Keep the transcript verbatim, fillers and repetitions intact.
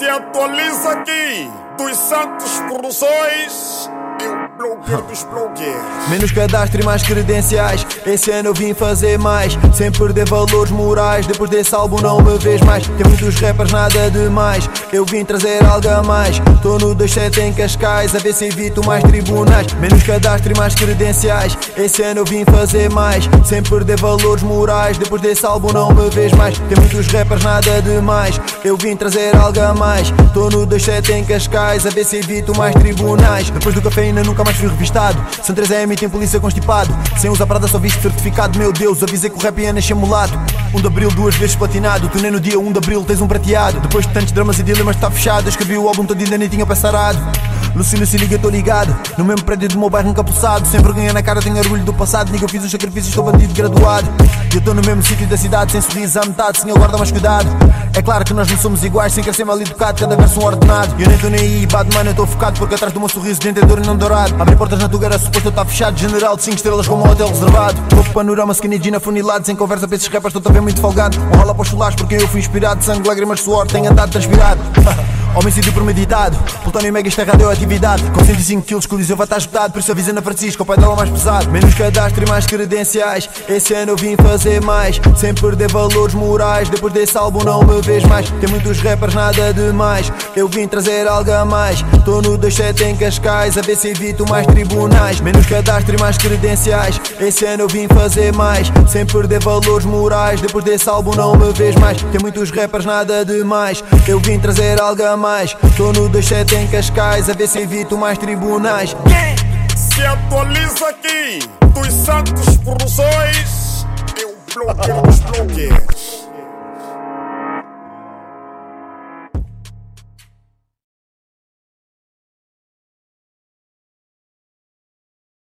Se atualiza aqui dos Santos Produções e o blogueiro dos blogueiros. Menos cadastro e mais credenciais. Esse ano eu vim fazer mais, sem perder valores morais. Depois desse álbum não me vês mais. Tem muitos rappers, nada demais. Eu vim trazer algo a mais. Tô no dois sete em Cascais, a ver se evito mais tribunais. Menos cadastro e mais credenciais. Esse ano eu vim fazer mais, sem perder valores morais. Depois desse álbum não me vês mais. Tem muitos rappers, nada demais. Eu vim trazer algo a mais. Tô no dois sete em Cascais, a ver se evito mais tribunais. Depois do cafeína nunca mais fui revistado. São três A M tem polícia constipado. Sem usar prada só visto certificado. Meu Deus, avisei que o rap ia nascer mulato. um de abril duas vezes platinado. Tu nem no dia um de abril tens um prateado. Depois de tantos dramas e dilemas está fechado. Eu escrevi o álbum todo e ainda nem tinha passarado. Lucílio se liga, tô ligado. No mesmo prédio do meu bairro nunca possado. Sem vergonha na cara, tenho orgulho do passado. Niga, eu fiz os sacrifícios, estou bandido graduado. Eu tô no mesmo sítio da cidade, sem sorriso à metade. Sem guarda mais cuidado. É claro que nós não somos iguais, sem querer ser mal educado. Cada verso um ordenado. Eu nem tô nem aí, bad mano, eu tô focado. Porque atrás do meu sorriso dentro é dor e não dourado. Abre portas na tua era suposto eu estar fechado. General de cinco estrelas como um hotel reservado. Pouco panorama, skinny jean afunilado. Sem conversa para esses rappers, estou a ver muito folgado. Um rola para os chulares porque eu fui inspirado. Sangue, lágrimas, suor, tenho andado transpirado. Homicídio premeditado, Plutónio Mega, isto é radioatividade. Com cento e cinco quilos, coliseu vai estar esgotado. Por isso avisa na Francisco, o pai dela mais pesado. Menos cadastro e mais credenciais. Esse ano eu vim fazer mais, sem perder valores morais. Depois desse álbum não me vês mais. Tem muitos rappers, nada demais. Eu vim trazer algo a mais. Tô no dois sete em Cascais, a ver se evito mais tribunais. Menos cadastro e mais credenciais. Esse ano eu vim fazer mais, sem perder valores morais. Depois desse álbum não me vês mais. Tem muitos rappers, nada demais. Eu vim trazer algo a mais. Tô no dois sete em Cascais, a ver se evito mais tribunais. Se atualiza aqui dos Santos Produções e o blogueiro dos blogueiros.